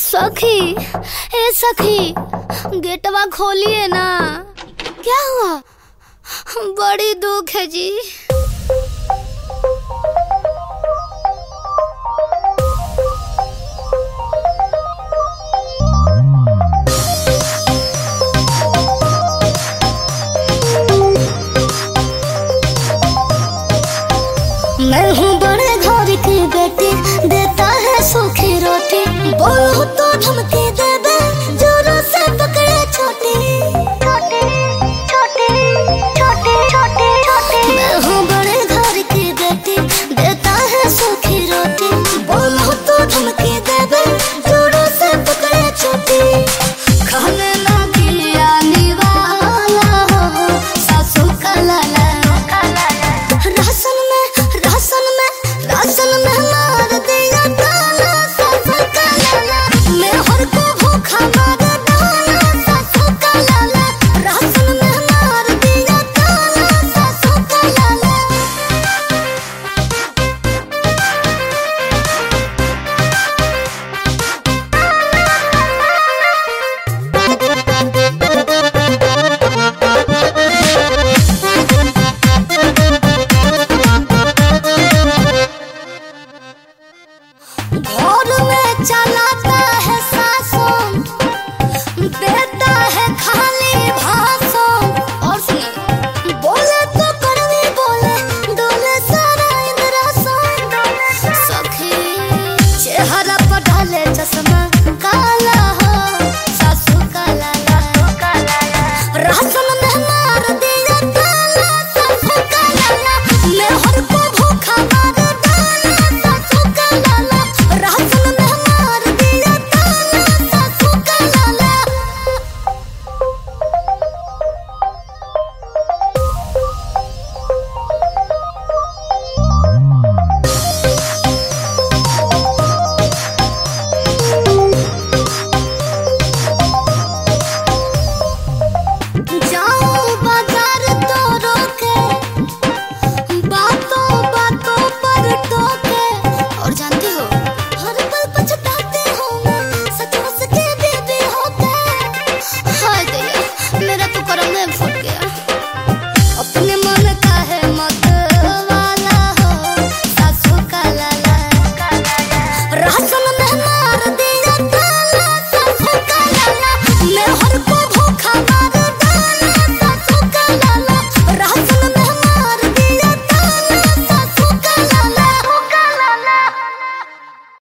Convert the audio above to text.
सखी, ए सखी, गेटवा खोलिए ना। क्या हुआ? बड़ी दुख है जी। मैं हूँ बड़े घर की बेटी, देता है सूखी रोटी। बोलो तो धमकी दे दे, जोरों से पकड़े छोटी छोटी छोटी छोटी छोटी छोटी। मैं हूँ बड़े घर की बेटी, देता है सूखी रोटी। बोलो तो धमकी दे दे, जोरों से पकड़े छोटी। खाने लगी आने वाला हो सासू का लाला। राशन में मार दिया ताला सासू का लाला। मैं हर को भूखा मार डाला सासू का लाला। राशन में मार दिया ताला सासू का लाला। घर में चलाता है सासू, देता है खाली भाषण। और सुनिए, बोले तो कड़वी बोले, डोले सारा इंद्रासन। सखी चेहरा पर डाले चश्मा का